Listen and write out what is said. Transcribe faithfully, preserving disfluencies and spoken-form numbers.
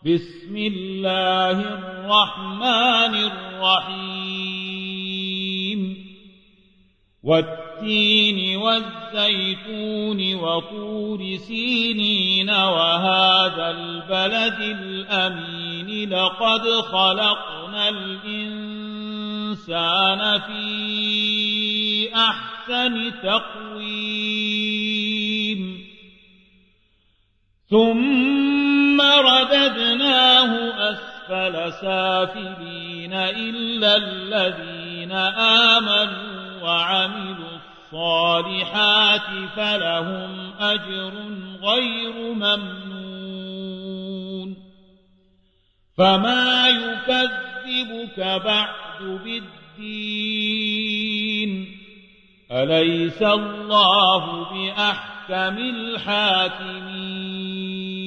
بسم الله الرحمن الرحيم والتين والزيتون وطور سينين وهذا البلد الأمين لقد خلقنا الإنسان في أحسن تقويم ثم رددناه أسفل سافلين إلا الذين آمنوا وعملوا الصالحات فلهم أجر غير ممنون فما يكذبك بعد بالدين أليس الله بأحكم الحاكمين